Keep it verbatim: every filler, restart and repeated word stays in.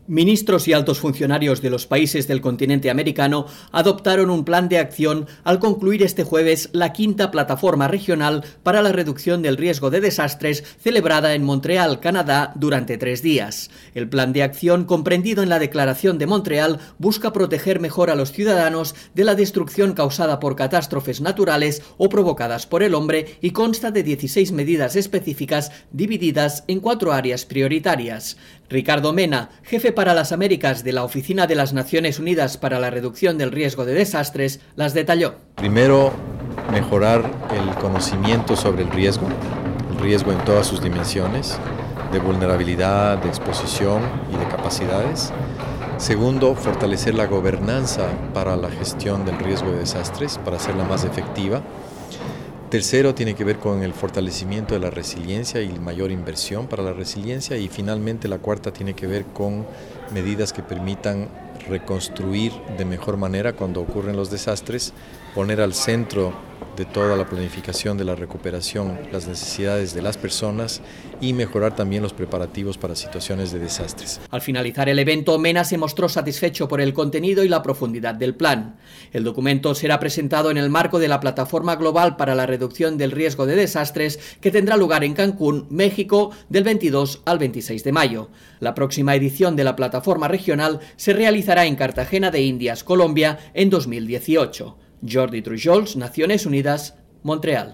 Ministros y altos funcionarios de los países del continente americano adoptaron un plan de acción al concluir este jueves la quinta plataforma regional para la reducción del riesgo de desastres celebrada en Montreal, Canadá, durante tres días. El plan de acción, comprendido en la Declaración de Montreal, busca proteger mejor a los ciudadanos de la destrucción causada por catástrofes naturales o provocadas por el hombre y consta de dieciséis medidas específicas divididas en cuatro áreas prioritarias. Ricardo Mena, jefe para las Américas de la Oficina de las Naciones Unidas para la Reducción del Riesgo de Desastres, las detalló. Primero, mejorar el conocimiento sobre el riesgo, el riesgo en todas sus dimensiones, de vulnerabilidad, de exposición y de capacidades. Segundo, fortalecer la gobernanza para la gestión del riesgo de desastres, para hacerla más efectiva. Tercero, tiene que ver con el fortalecimiento de la resiliencia y mayor inversión para la resiliencia. Y finalmente, la cuarta tiene que ver con medidas que permitan reconstruir de mejor manera cuando ocurren los desastres, poner al centro de toda la planificación de la recuperación las necesidades de las personas y mejorar también los preparativos para situaciones de desastres. Al finalizar el evento, Mena se mostró satisfecho por el contenido y la profundidad del plan. El documento será presentado en el marco de la Plataforma Global para la Reducción del Riesgo de Desastres, que tendrá lugar en Cancún, México, del veintidós al veintiséis de mayo. La próxima edición de la plataforma regional se realizará en Cartagena de Indias, Colombia, en dos mil dieciocho. Jordi Trujols, Naciones Unidas, Montreal.